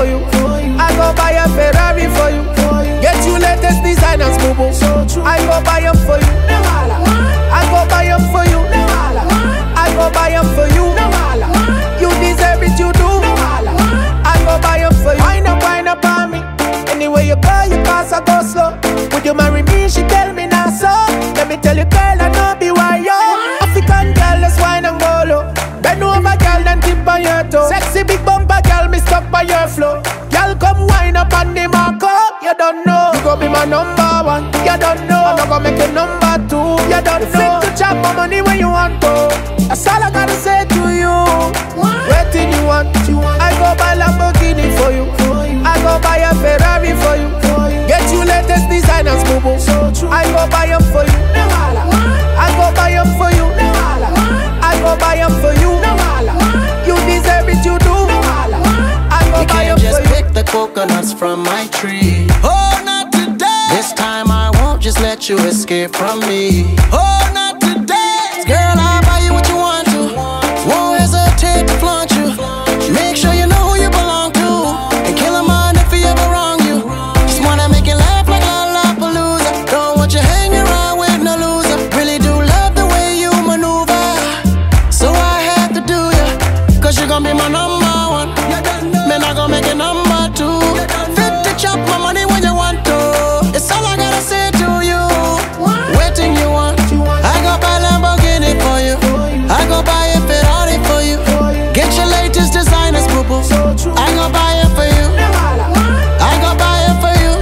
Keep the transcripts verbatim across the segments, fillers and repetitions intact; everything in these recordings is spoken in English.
for you. I go buy a Ferrari for you. Get you latest designers, boo boo. I go buy them for you. I go buy them for you. I go buy them for you. You deserve it, you do. I go buy them for you. Wind up, wind up on me. Anyway you go, you pass, I go slow. Would you marry me? She tell me not so. Let me tell you, girl, I know be why yo. African girl, let's wine and go low. Bend over, girl, then tip on your toe. Sexy big bumper, girl, me stuck by your flow. Girl, come wine up on the marco. You don't know. You go be my number one. You don't know. I'm not gonna make it number two. You don't know. Fit to chop my money when you want to. That's all I gotta say to you. Waiting you want. I go buy Lamborghini for you. I go buy a Ferrari for you. Get you latest designers, boo boo. I go buy them for you. I go buy them for you. I go buy them for you. You deserve it, you do. I go you buy can't them just for you. pick the coconuts from my tree. Oh, not today. This time I won't just let you escape from me. Oh, not today. Girl, I'll buy you what you want to. Won't hesitate to flaunt you. Make sure you know who you belong to. And kill a man if he ever wrong you. Just wanna make you laugh like Lollapalooza. Don't want you hanging around with no loser. Really do love the way you maneuver. So I had to do ya. Cause you're gonna be my number one. Man, I gon' make it number two. Fit to chop my money when you want to. It's all I gotta say to you. Waiting you want. I go buy Lamborghini for you. I go buy a Ferrari for you. Get your latest designers, boo boo. I go buy it for you. I go buy it for you.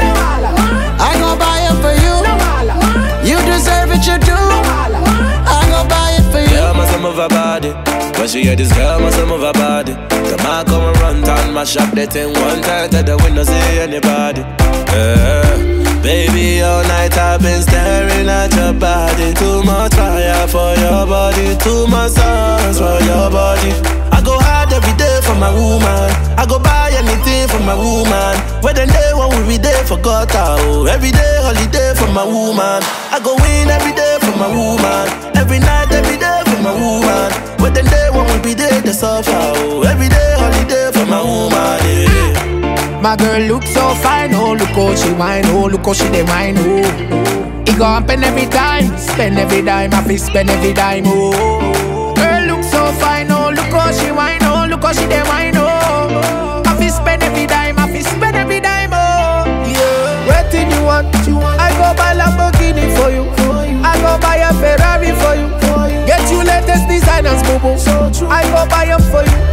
I go buy it for you. You deserve it, you do. I go buy it for you. Yeah, must move her body. When she hear this girl, must move her body. The man come and run down my shop, that thing one time to the window, see anybody. Yeah. Baby, all night I've been staring at your body. Too much fire for your body, too much songs for your body. I go hard every day for my woman. I go buy anything for my woman. Whether they want we be there for God, oh. Every day holiday for my woman. I go win every day for my woman. Every night, every day for my woman. Whether they want we be there to suffer, oh. Every day holiday for my woman, yeah. My girl look so fine, oh look how she whine, oh look how she dey whine, oh. It go happen every time, spend every dime, I fi spend every dime, oh. Girl look so fine, oh look how she whine, oh look how she dey whine, oh. I fi spend every dime, I fi spend every dime, oh. Yeah. Waiting you want, I go buy Lamborghini for you. I go buy a Ferrari for you. Get you latest designers, boo boo. I go buy them for you.